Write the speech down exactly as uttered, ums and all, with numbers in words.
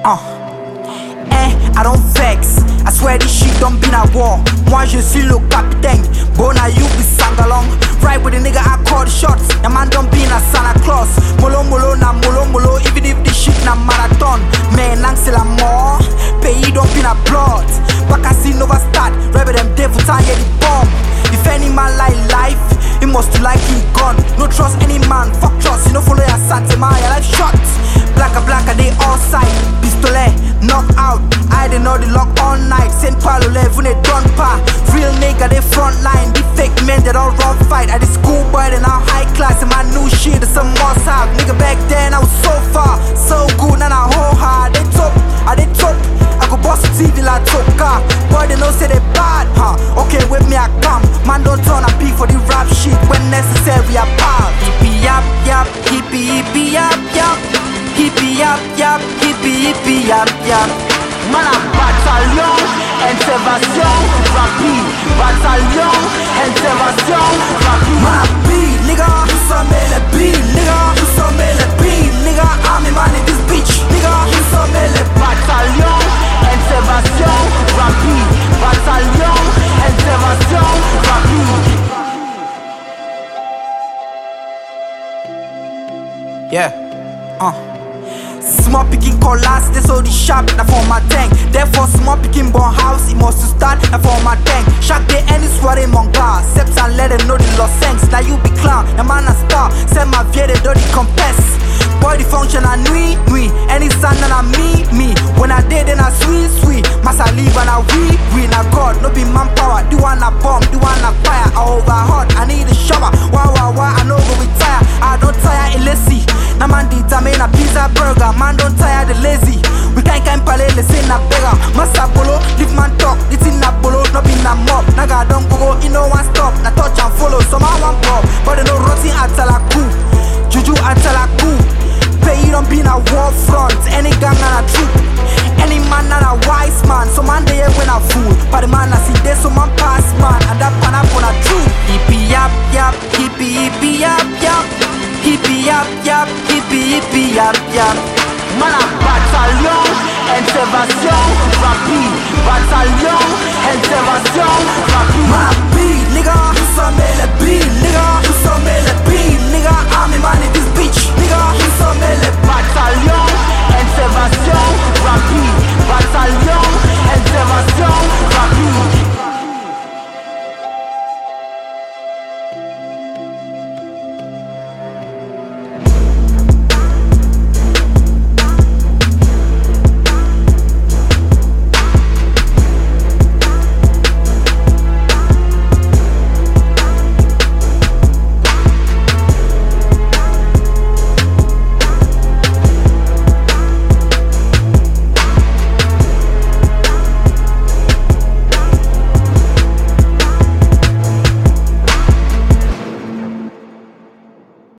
Uh. Eh, I don't vex. I swear this shit don't be a war. Moi je suis le capitaine. Bona you be sang along. Right with the nigga I call the shots. The man don't be a Santa Claus. Molo molo na molo molo. Even if this shit na marathon. Man lang c'est la mort. Pays don't be a blood. Bakassi never start. Right with them devil time yeah the bomb. If any man like life, he must like he gone. No trust any man. Fuck trust. You know follow your Santa man. Your life shot. Blacka blacka they all side. Pistolet knock out. I didn't know the lock all night. Saint Paulo live when they done pa. Real nigga they front line. The fake men they don't run fight. At the school boy they now high class. And my new shit is some more have. Nigga back then I was so far, so good. Now I whole hard. They top, I they top. I go boss T V like Toka. Boy they know say they bad, huh? Okay with me I come. Man don't turn a beat for the rap shit when necessary I pop. Hippie yap yap, hippie hippie yap yap. Hippie yap yap, hippie hippie yap yap. Man a bataillon, intervention, rapide. Bataillon, intervention, rapide. Man a beat, nigga, nous sommes les beats, nigga. Nous sommes les beats, nigga. I'm a man in this bitch, nigga. Nous sommes les bataillons, intervention, rapide. Bataillon, intervention, rapide. Yeah, uh. Small picking collapse, they so the sharp, na for my tank. Therefore, small picking born house, it must to start, na for my tank. Shark they any swear in monga, steps and let them know the lost sense. Now you be clown, na man a star, send my vie, they do the compass. Boy, the function I nuit, nuit, any sun and I me, me. When I did, then I sweet, sweet. Must I leave and I we, we, na God, no be manpower. Do one a bomb, do one a fire, I overhot, I need a shower. Wow, wow, wow, I know go retire, I don't tire, lazy. Na man di tame na pizza burger. Man don't tire the lazy. We can't can't pale le say na beggar. Massa bolo, leave man talk. It's in na bolo, no be na mob. Naga don't go, you know one stop. Na touch and follow, some I want pop. But they no rotting at Talaku. Juju at Talaku. Pay you don't be na war front. Any gang na a troop. Any man na a wise man. So man they when a fool. But the man I see this, so man pass man. And that pan up on a truth. Hippie yap yap, hippie hippie yap yap. Hippie yap yap, hippie hippie yap yap. Man a bataillon, intervention, rapide. Bataillon, intervention, rapide. Man a beat, nigga. Nous sommes les beats, nigga. Nous sommes les